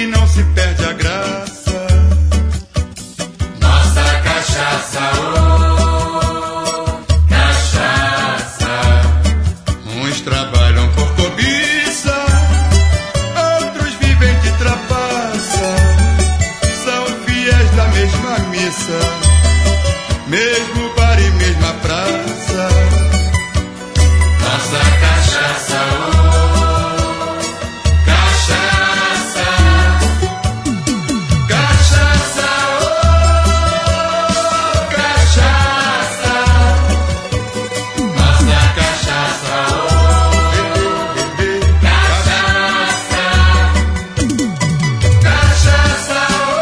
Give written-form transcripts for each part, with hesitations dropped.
não se perde a graça. Nossa cachaça, oh, cachaça. Uns trabalham por cobiça, outros vivem de trapaça. São fiéis da mesma missa, mesmo bar e mesma praça. Nossa cachaça, oh, cachaça. Cachaça, oh, cachaça. Nossa cachaça, oh, cachaça. Cachaça,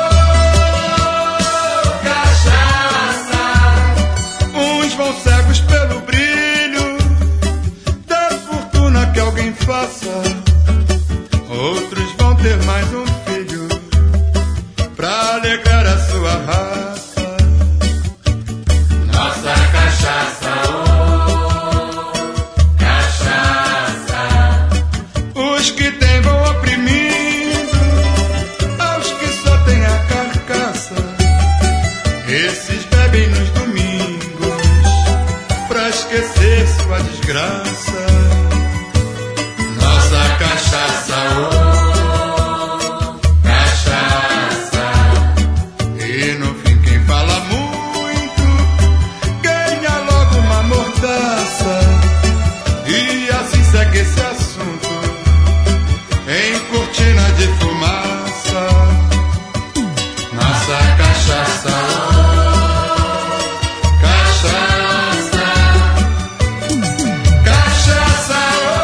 oh, cachaça. Uns vão cegos pelo brilho da fortuna que alguém faça. Outros vão ter mais um filho pra alegrar a sua raça. Nossa cachaça, oh, cachaça. Os que têm vão oprimindo aos que só têm a carcaça. Esses bebem nos domingos pra esquecer sua desgraça. Nossa cachaça, oh, cachaça. E no fim quem fala muito ganha logo uma mordaça. E assim segue esse assunto em cortina de fumaça. Nossa cachaça, oh, cachaça. Cachaça,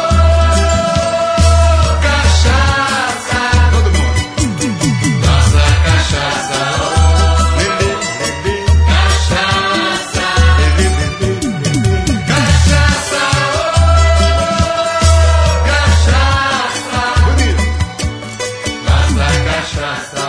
oh, cachaça. Todo mundo. Nossa cachaça, oh, Lelê, lelê, cachaça. lelê, lelê, lelê. Cachaça, oh, cachaça. Bonito. Nossa cachaça.